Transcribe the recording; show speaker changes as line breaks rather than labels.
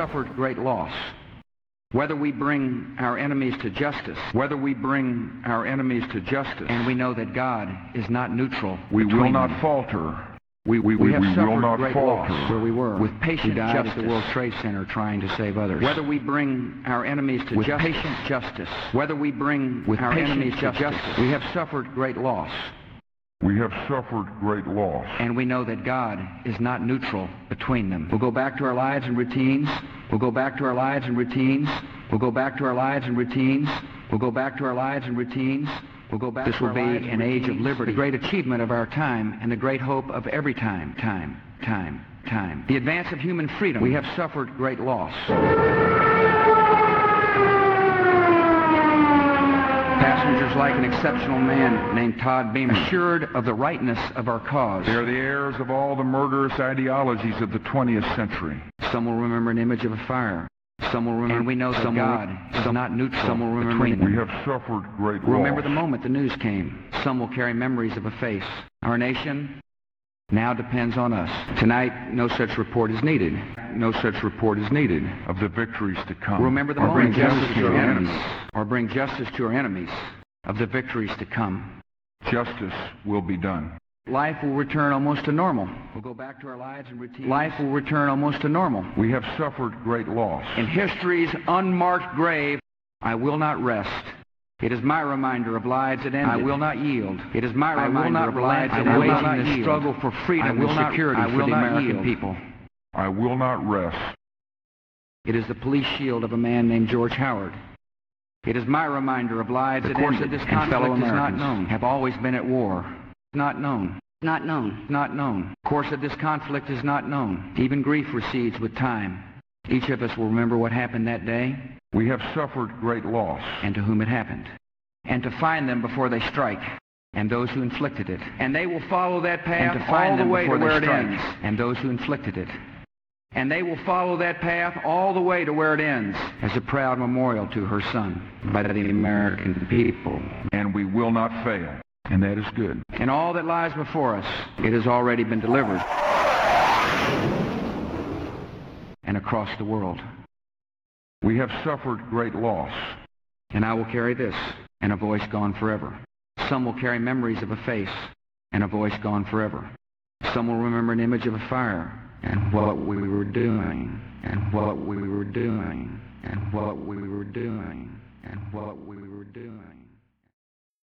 suffered great loss. Whether we bring our enemies to justice, and we know that God is not neutral.
We will not falter. We
have
will
suffered
not
great
falter.
loss where we were with patient
died
justice
at the World Trade Center trying to save others.
Whether we bring our enemies to
With
justice,
patient
justice, whether we bring
With
our
patient
enemies to
justice.
justice, we have suffered great loss.
We have suffered great loss.
And we know that God is not neutral between them. We'll go back to our lives and routines. We'll go back to our lives and routines. We'll go back to our lives and routines. We'll go back to our lives and routines. We'll go back. This will be an age of liberty, the great achievement of our time and the great hope of every time. The advance of human freedom. We have suffered great loss. Passengers like an exceptional man named Todd Beamer, assured of the rightness of our cause.
They are the heirs of all the murderous ideologies of the 20th century.
Some will remember an image of a fire. Some will remember, and we know that God is not neutral. Some will remember.
We have suffered great loss.
Remember the moment the news came. Some will carry memories of a face. Our nation now depends on us. Tonight, no such report is needed. No such report is needed.
Of the victories to come.
Remember the
Or
moment
bring
justice to our
enemies.
enemies. Or bring justice to our enemies. Of the victories to come.
Justice will be done.
Life will return almost to normal. We'll go back to our lives and routines. Life will return almost to normal.
We have suffered great loss.
In history's unmarked grave, I will not rest. It is my reminder of lives that ended. I will not yield. It is my reminder of lives that ended. I will not yield. Struggle for freedom and security for the American people.
I will not rest.
It is the police shield of a man named George Howard. It is my reminder of lives that ended. This conflict is not known. Have always been at war. Not known. Not known. Not known. Course of this conflict is not known. Even grief recedes with time. Each of us will remember what happened that day.
We have suffered great loss.
And to whom it happened. And to find them before they strike. And those who inflicted it. And they will follow that path all the way to where it ends. And those who inflicted it. And they will follow that path all the way to where it ends. As a proud memorial to her son. By the American people.
And we will not fail. And that is good.
And all that lies before us, it has already been delivered. And across the world.
We have suffered great loss.
And I will carry this, and a voice gone forever. Some will carry memories of a face, and a voice gone forever. Some will remember an image of a fire, and what we were doing, and what we were doing, and what we were doing, and what we were doing.